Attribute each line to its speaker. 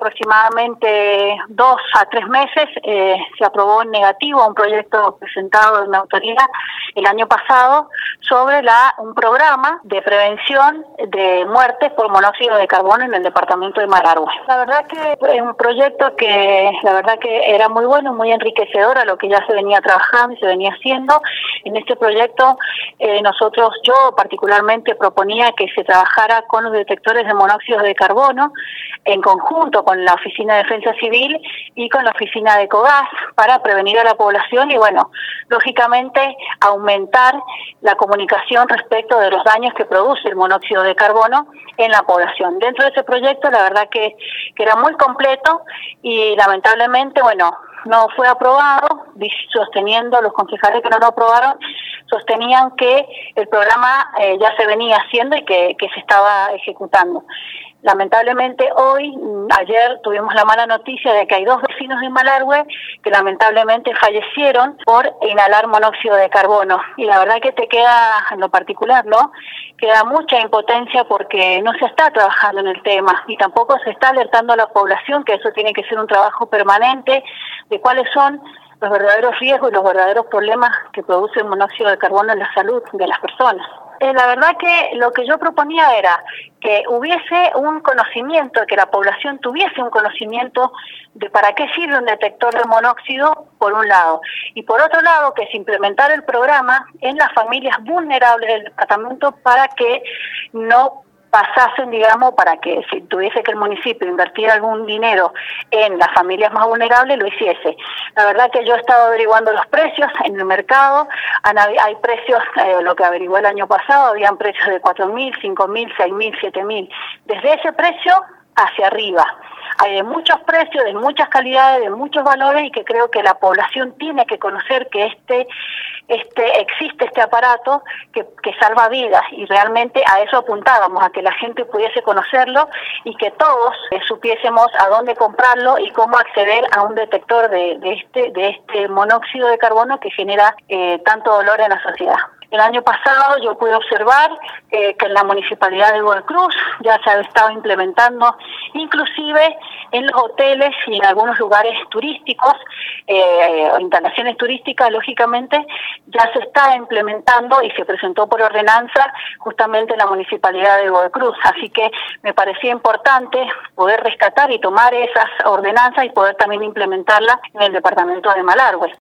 Speaker 1: aproximadamente 2 a 3 meses se aprobó en negativo un proyecto presentado en la autoridad el año pasado sobre un programa de prevención de muertes por monóxido de carbono en el departamento de Malargüe. La verdad que es un proyecto que era muy bueno, muy enriquecedor a lo que ya se venía trabajando y se venía haciendo. En este proyecto yo particularmente proponía que se trabajara con los detectores de monóxido de carbono en conjunto con la Oficina de Defensa Civil y con la Oficina de Ecogás para prevenir a la población y lógicamente aumentar la comunicación respecto de los daños que produce el monóxido de carbono en la población. Dentro de ese proyecto la verdad que era muy completo y lamentablemente no fue aprobado, sosteniendo los concejales que no lo aprobaron, sostenían que el programa ya se venía haciendo y que se estaba ejecutando. Lamentablemente ayer tuvimos la mala noticia de que hay 2 vecinos de Malargüe que lamentablemente fallecieron por inhalar monóxido de carbono. Y la verdad que te queda, en lo particular, queda mucha impotencia porque no se está trabajando en el tema y tampoco se está alertando a la población que eso tiene que ser un trabajo permanente de cuáles son los verdaderos riesgos y los verdaderos problemas que produce el monóxido de carbono en la salud de las personas. La verdad que lo que yo proponía era que hubiese un conocimiento, que la población tuviese un conocimiento de para qué sirve un detector de monóxido, por un lado, y por otro lado que se implementara el programa en las familias vulnerables del departamento para que no pasasen, para que si tuviese que el municipio invertir algún dinero en las familias más vulnerables, lo hiciese. La verdad que yo he estado averiguando los precios en el mercado, hay precios, lo que averigué el año pasado, habían precios de 4.000, 5.000, 6.000, 7.000. Desde ese precio hacia arriba. Hay de muchos precios, de muchas calidades, de muchos valores y que creo que la población tiene que conocer que existe este aparato que salva vidas y realmente a eso apuntábamos, a que la gente pudiese conocerlo y que todos supiésemos a dónde comprarlo y cómo acceder a un detector de este monóxido de carbono que genera tanto dolor en la sociedad. El año pasado yo pude observar que en la municipalidad de Godoy Cruz ya se ha estado implementando, inclusive en los hoteles y en algunos lugares turísticos, o instalaciones turísticas, lógicamente, ya se está implementando y se presentó por ordenanza justamente en la municipalidad de Godoy Cruz. Así que me parecía importante poder rescatar y tomar esas ordenanzas y poder también implementarlas en el departamento de Malargüe.